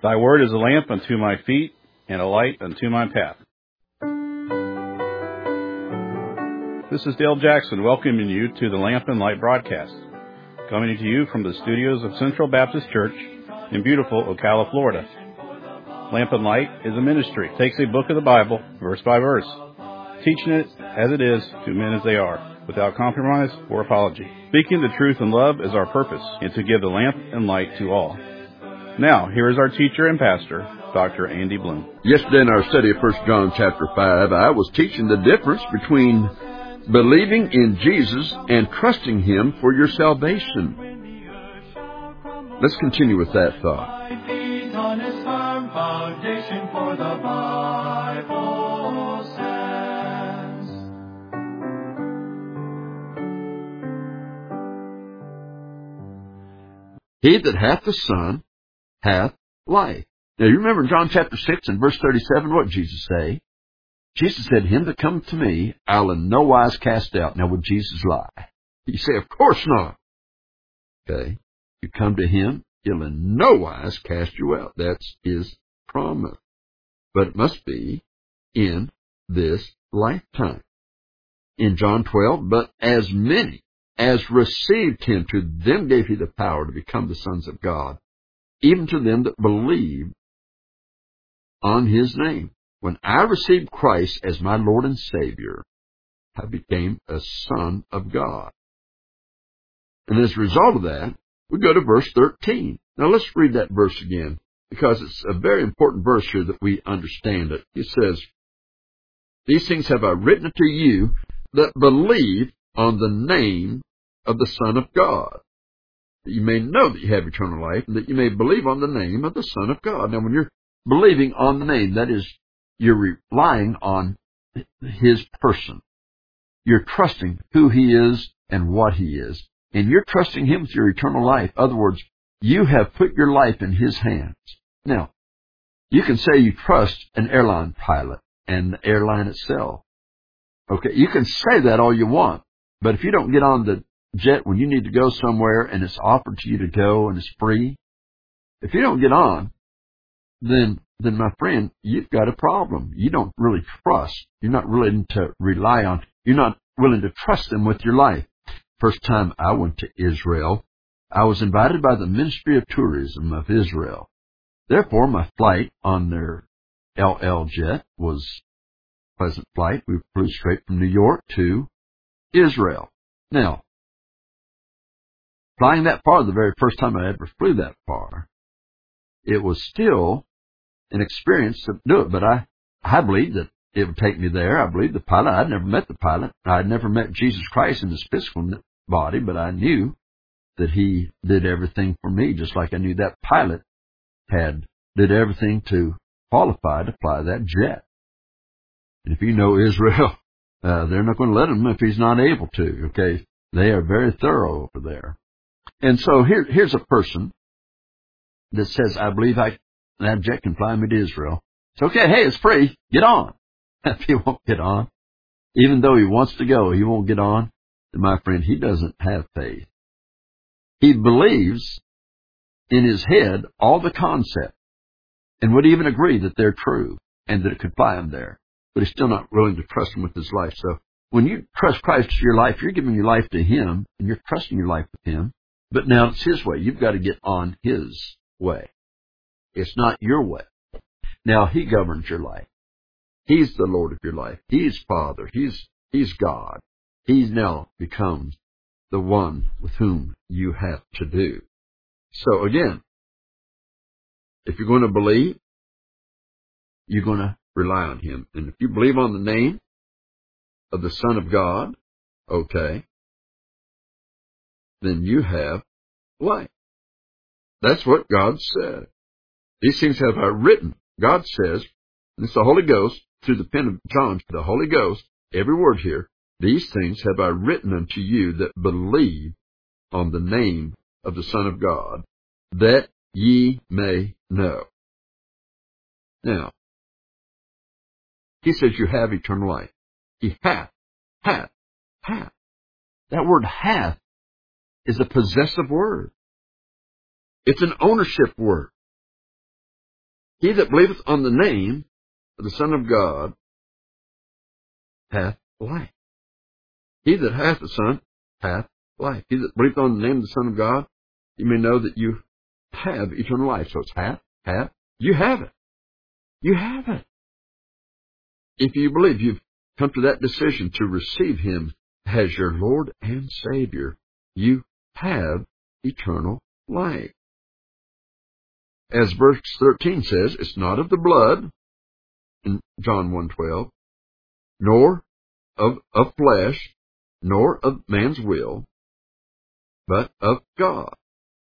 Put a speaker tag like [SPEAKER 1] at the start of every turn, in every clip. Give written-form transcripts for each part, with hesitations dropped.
[SPEAKER 1] Thy word is a lamp unto my feet and a light unto my path. This is Dale Jackson welcoming you to the Lamp and Light broadcast, coming to you from the studios of Central Baptist Church in beautiful Ocala, Florida. Lamp and Light is a ministry. It takes a book of the Bible, verse by verse, teaching it as it is to men as they are, without compromise or apology. Speaking the truth in love is our purpose, and to give the lamp and light to all. Now, here is our teacher and pastor, Dr. Andy Bloom.
[SPEAKER 2] Yesterday in our study of 1 John chapter 5, I was teaching the difference between believing in Jesus and trusting Him for your salvation. Let's continue with that thought. He that hath the Son hath life. Now, you remember in John chapter 6 and verse 37, what did Jesus say? Jesus said, Him that cometh to me, I'll in no wise cast out. Now, would Jesus lie? You say, of course not. Okay. You come to Him, He'll in no wise cast you out. That's His promise. But it must be in this lifetime. In John 12, but as many as received Him, to them gave He the power to become the sons of God, even to them that believe on His name. When I received Christ as my Lord and Savior, I became a son of God. And as a result of that, we go to verse 13. Now let's read that verse again, because it's a very important verse here that we understand it. It says, These things have I written unto you that believe on the name of the Son of God, that you may know that you have eternal life, and that you may believe on the name of the Son of God. Now, when you're believing on the name, that is, you're relying on His person. You're trusting who He is and what He is. And you're trusting Him with your eternal life. In other words, you have put your life in His hands. Now, you can say you trust an airline pilot and the airline itself. Okay, you can say that all you want. But if you don't get on the jet when you need to go somewhere and it's offered to you to go and it's free, if you don't get on, then my friend, you've got a problem. You don't really trust. You're not willing to rely on. You're not willing to trust them with your life. First time I went to Israel, I was invited by the Ministry of Tourism of Israel. Therefore, my flight on their LL jet was a pleasant flight. We flew straight from New York to Israel. Now, flying that far, the very first time I ever flew that far, it was still an experience to do it, but I believed that it would take me there. I believed the pilot. I'd never met the pilot. I'd never met Jesus Christ in his physical body, but I knew that He did everything for me, just like I knew that pilot did everything to qualify to fly that jet. And if you know Israel, they're not going to let him if he's not able to. Okay, they are very thorough over there. And so here's a person that says, I believe that jet can fly me to Israel. It's okay. Hey, it's free. Get on. If he won't get on, even though he wants to go, he won't get on. And my friend, he doesn't have faith. He believes in his head all the concepts and would even agree that they're true and that it could fly him there. But he's still not willing to trust Him with his life. So when you trust Christ to your life, you're giving your life to Him and you're trusting your life with Him. But now it's His way. You've got to get on His way. It's not your way. Now He governs your life. He's the Lord of your life. He's Father. He's God. He now becomes the one with whom you have to do. So again, if you're going to believe, you're going to rely on Him. And if you believe on the name of the Son of God, okay, then you have life. That's what God said. These things have I written. God says, and it's the Holy Ghost, through the pen of John, the Holy Ghost, every word here, these things have I written unto you that believe on the name of the Son of God, that ye may know. Now, He says you have eternal life. He hath. That word hath is a possessive word. It's an ownership word. He that believeth on the name of the Son of God hath life. He that hath the Son hath life. He that believeth on the name of the Son of God, you may know that you have eternal life. So it's hath. You have it. You have it. If you believe, you've come to that decision to receive Him as your Lord and Savior, you have eternal life. As verse 13 says, it's not of the blood, in John 1:12, nor of flesh, nor of man's will, but of God.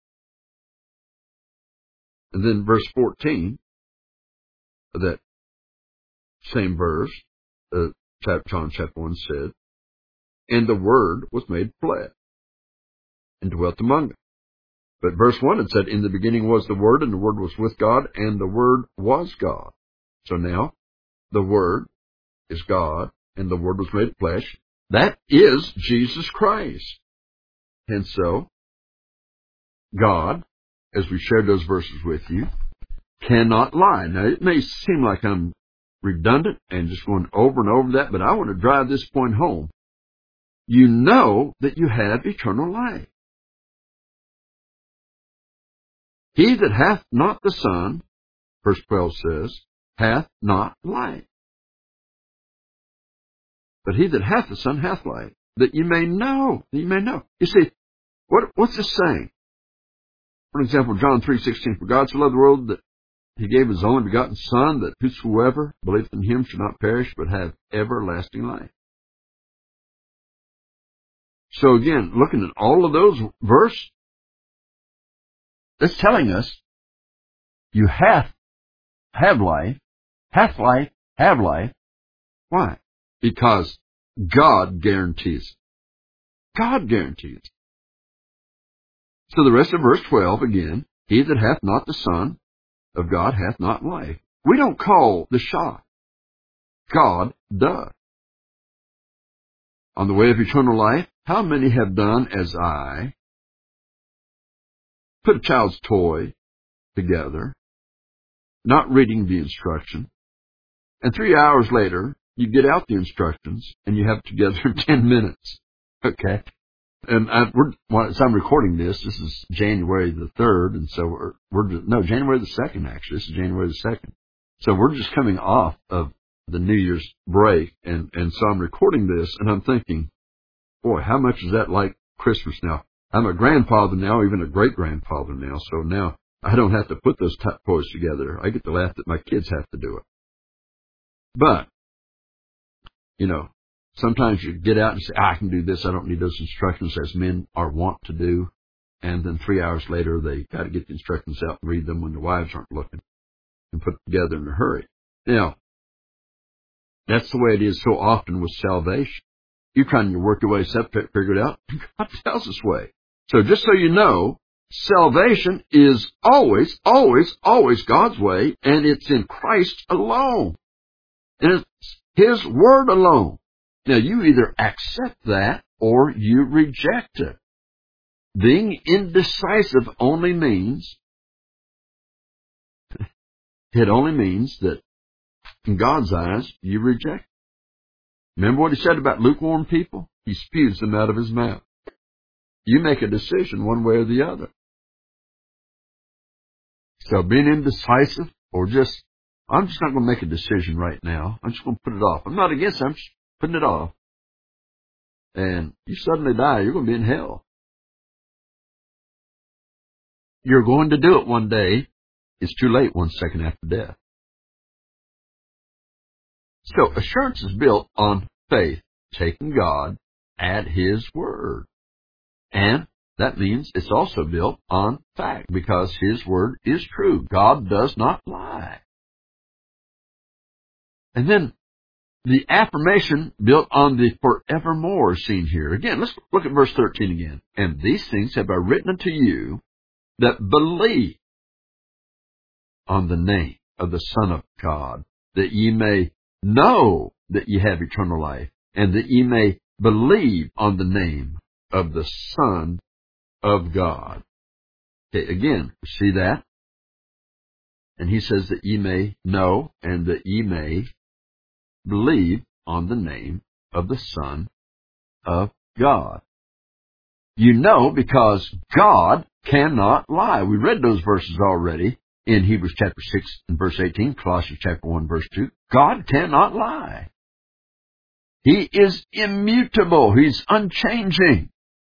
[SPEAKER 2] And then verse 14 of that same verse, John chapter 1 said, and the Word was made flesh and dwelt among us. But verse 1 had said, in the beginning was the Word, and the Word was with God, and the Word was God. So now, the Word is God, and the Word was made flesh. That is Jesus Christ. And so, God, as we shared those verses with you, cannot lie. Now, it may seem like I'm redundant and just going over and over that, but I want to drive this point home. You know that you have eternal life. He that hath not the Son, verse 12 says, hath not life. But he that hath the Son hath life, that ye may know. That ye may know. You see, what's this saying? For example, John 3:16, for God so loved the world that He gave His only begotten Son, that whosoever believeth in Him should not perish, but have everlasting life. So again, looking at all of those verses, it's telling us you have life, hath life, have life. Why? Because God guarantees. God guarantees. So the rest of verse 12 again, he that hath not the Son of God hath not life. We don't call the shot. God does. On the way of eternal life, how many have done as I? Put a child's toy together, not reading the instruction, and 3 hours later, you get out the instructions, and you have it together in 10 minutes. Okay? And as I'm recording this is January the 3rd, and so January the 2nd, actually. This is January the 2nd. So we're just coming off of the New Year's break, and so I'm recording this, and I'm thinking, boy, how much is that like Christmas now? I'm a grandfather now, even a great-grandfather now, so now I don't have to put those toys together. I get to laugh that my kids have to do it. But, sometimes you get out and say, I can do this, I don't need those instructions, as men are wont to do. And then 3 hours later, they got to get the instructions out and read them when the wives aren't looking and put it together in a hurry. Now, that's the way it is so often with salvation. You're trying to work your way, figure it out. God tells us way. So just so you know, salvation is always, always, always God's way, and it's in Christ alone. And it's His Word alone. Now, you either accept that or you reject it. Being indecisive only means that in God's eyes, you reject it. Remember what He said about lukewarm people? He spews them out of His mouth. You make a decision one way or the other. So being indecisive or I'm just not going to make a decision right now. I'm just going to put it off. I'm not against it. I'm just putting it off. And you suddenly die, you're going to be in hell. You're going to do it one day. It's too late 1 second after death. So assurance is built on faith, taking God at His word. And that means it's also built on fact, because His word is true. God does not lie. And then the affirmation built on the forevermore is seen here. Again, let's look at verse 13 again. And these things have I written unto you that believe on the name of the Son of God, that ye may know that ye have eternal life, and that ye may believe on the name of the Son of God. Okay, again, see that? And he says that ye may know and that ye may believe on the name of the Son of God. You know because God cannot lie. We read those verses already in Hebrews chapter 6 and verse 18, Colossians chapter 1 verse 2. God cannot lie. He is immutable. He's unchanging.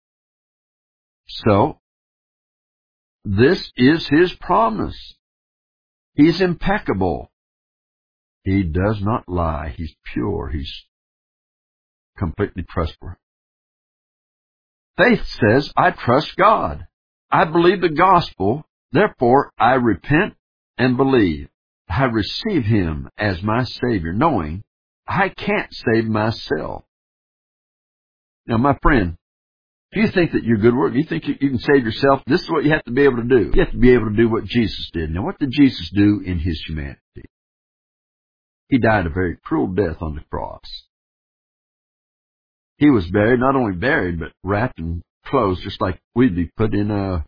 [SPEAKER 2] So, this is His promise. He's impeccable. He does not lie. He's pure. He's completely trustworthy. Faith says, I trust God. I believe the gospel. Therefore, I repent and believe. I receive Him as my Savior, knowing I can't save myself. Now, my friend, if you think that you're good work, you think you can save yourself, this is what you have to be able to do. You have to be able to do what Jesus did. Now, what did Jesus do in His humanity? He died a very cruel death on the cross. He was buried, not only buried, but wrapped in clothes, just like we'd be put in a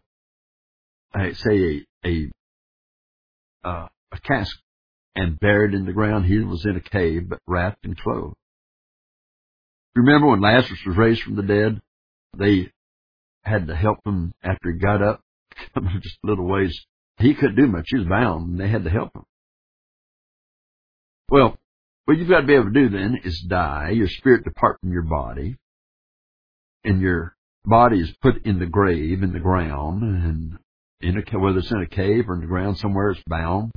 [SPEAKER 2] casket and buried in the ground. He was in a cave, but wrapped in clothes. Remember when Lazarus was raised from the dead? They had to help him after he got up, just a little ways. He couldn't do much. He was bound, and they had to help him. Well, what you've got to be able to do then is die, your spirit depart from your body, and your body is put in the grave, in the ground, and whether it's in a cave or in the ground somewhere, it's bound.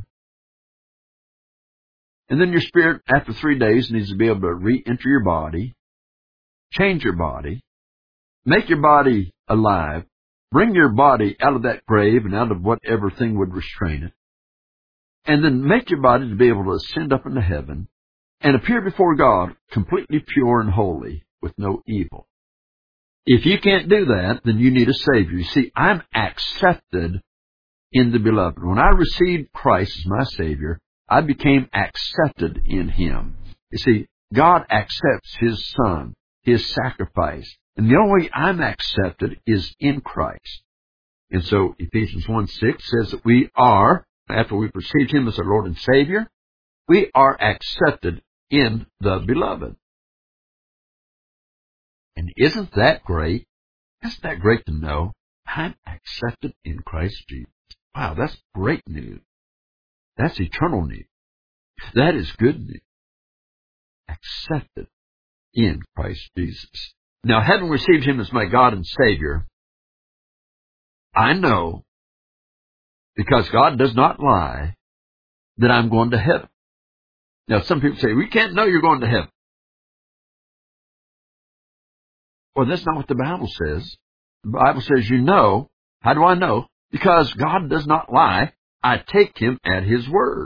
[SPEAKER 2] And then your spirit, after 3 days, needs to be able to re-enter your body, change your body, make your body alive, bring your body out of that grave and out of whatever thing would restrain it, and then make your body to be able to ascend up into heaven and appear before God completely pure and holy with no evil. If you can't do that, then you need a Savior. You see, I'm accepted in the Beloved. When I received Christ as my Savior, I became accepted in Him. You see, God accepts His Son, His sacrifice. And the only way I'm accepted is in Christ. And so Ephesians 1:6 says that we are, after we've received Him as our Lord and Savior, we are accepted in the Beloved. And isn't that great? Isn't that great to know? I'm accepted in Christ Jesus. Wow, that's great news. That's eternal news. That is good news. Accepted in Christ Jesus. Now, having received Him as my God and Savior, I know, because God does not lie, that I'm going to heaven. Now, some people say, we can't know you're going to heaven. Well, that's not what the Bible says. The Bible says, you know. How do I know? Because God does not lie. I take Him at His word.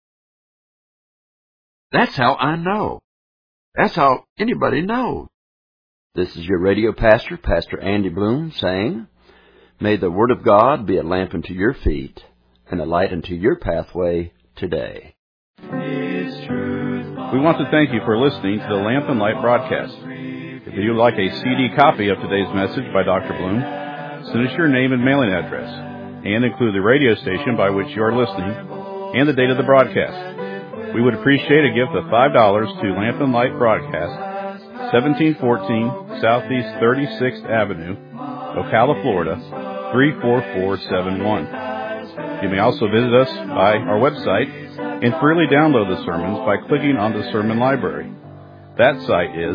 [SPEAKER 2] That's how I know. That's how anybody knows.
[SPEAKER 3] This is your radio pastor, Pastor Andy Bloom, saying, may the Word of God be a lamp unto your feet and a light unto your pathway today.
[SPEAKER 1] We want to thank you for listening to the Lamp and Light broadcast. If you would like a CD copy of today's message by Dr. Bloom, send us your name and mailing address, and include the radio station by which you are listening and the date of the broadcast. We would appreciate a gift of $5 to Lamp and Light Broadcast, 1714 Southeast 36th Avenue, Ocala, Florida, 34471. You may also visit us by our website and freely download the sermons by clicking on the Sermon Library. That site is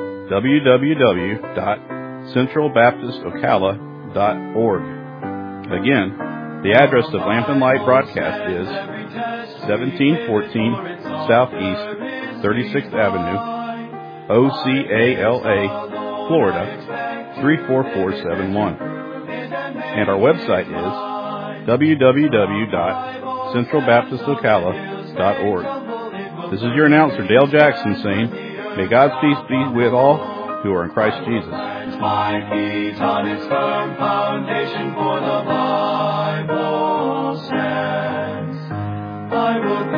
[SPEAKER 1] www.centralbaptistocala.org. Again, the address of Lamp and Light Broadcast is 1714 Southeast 36th Avenue, Ocala, Florida, 34471. And our website is www.centralbaptistocala.org. This is your announcer, Dale Jackson, saying, may God's peace be with all who are in Christ Jesus.
[SPEAKER 4] My feet on its firm foundation, for the Bible stands. I will